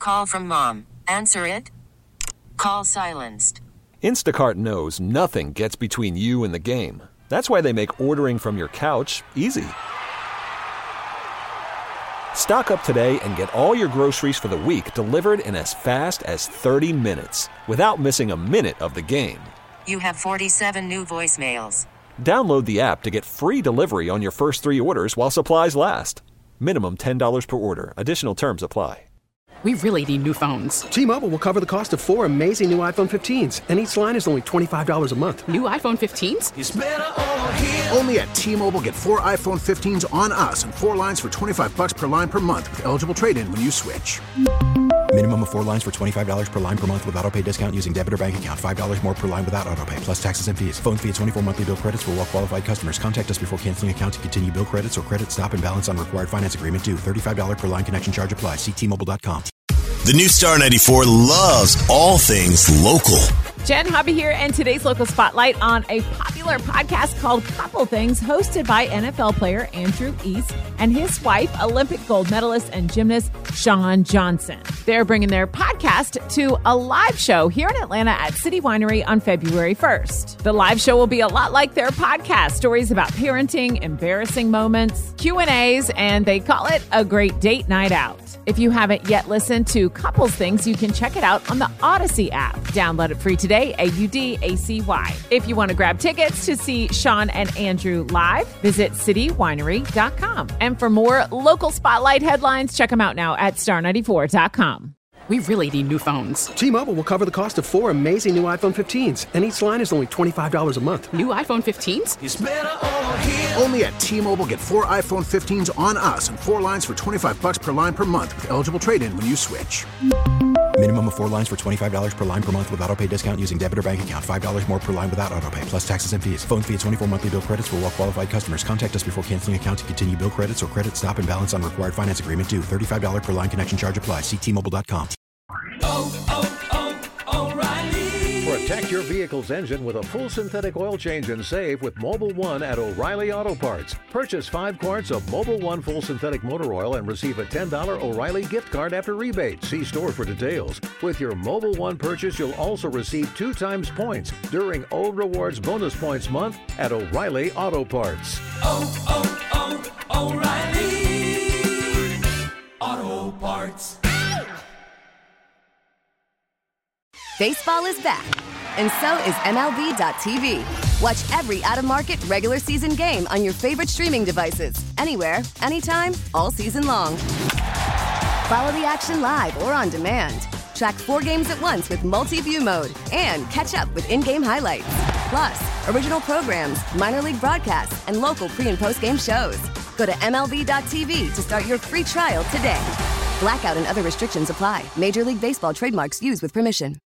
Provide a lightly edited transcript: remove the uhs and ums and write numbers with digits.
call from mom. Answer it. Call silenced. Instacart knows nothing gets between you and the game. That's why they make ordering from your couch easy. Stock up today and get all your groceries for the week delivered in as fast as 30 minutes without missing a minute of the game. You have 47 new voicemails. Download the app to get free delivery on your first 3 orders while supplies last. Minimum $10 per order. Additional terms apply. We really need new phones. T-Mobile will cover the cost of 4 amazing new iPhone 15s, and each line is only $25 a month. New iPhone 15s? It's better over here. Only at T-Mobile, get 4 iPhone 15s on us and 4 lines for $25 per line per month with eligible trade-in when you switch. Minimum of 4 lines for $25 per line per month with autopay discount using debit or bank account. $5 more per line without autopay, plus taxes and fees. Phone fee at 24 monthly bill credits for well-qualified customers. Contact us before canceling account to continue bill credits or credit stop and balance on required finance agreement due. $35 per line connection charge applies. See T-Mobile.com. The new Star 94 loves all things local. Jen Hobby here, and today's local spotlight on a popular podcast called Couple Things, hosted by NFL player Andrew East and his wife, Olympic gold medalist and gymnast Shawn Johnson. They're bringing their podcast to a live show here in Atlanta at City Winery on February 1st. The live show will be a lot like their podcast, stories about parenting, embarrassing moments, Q&As, and they call it a great date night out. If you haven't yet listened to Couples Things, you can check it out on the Odyssey app. Download it free today, AUDACY. If you want to grab tickets to see Shawn and Andrew live, visit citywinery.com. And for more local spotlight headlines, check them out now at star94.com. We really need new phones. T-Mobile will cover the cost of 4 amazing new iPhone 15s, and each line is only $25 a month. New iPhone 15s? It's better over here. Only at T-Mobile, get 4 iPhone 15s on us and 4 lines for $25 per line per month with eligible trade-in when you switch. Minimum of 4 lines for $25 per line per month with autopay discount using debit or bank account. $5 more per line without autopay, plus taxes and fees. Phone fee at 24 monthly bill credits for well-qualified customers. Contact us before canceling account to continue bill credits or credit stop and balance on required finance agreement due. $35 per line connection charge applies. See T-Mobile.com. O'Reilly. Protect your vehicle's engine with a full synthetic oil change and save with Mobil 1 at O'Reilly Auto Parts. Purchase 5 quarts of Mobil 1 full synthetic motor oil and receive a $10 O'Reilly gift card after rebate. See store for details. With your Mobil 1 purchase, you'll also receive 2 times points during O Rewards Bonus Points Month at O'Reilly Auto Parts. O'Reilly Auto Parts. Baseball is back, and so is MLB.tv. Watch every out-of-market regular season game on your favorite streaming devices, anywhere, anytime, all season long. Follow the action live or on demand. Track 4 games at once with multi-view mode and catch up with in-game highlights. Plus, original programs, minor league broadcasts, and local pre- and post-game shows. Go to MLB.tv to start your free trial today. Blackout and other restrictions apply. Major League Baseball trademarks used with permission.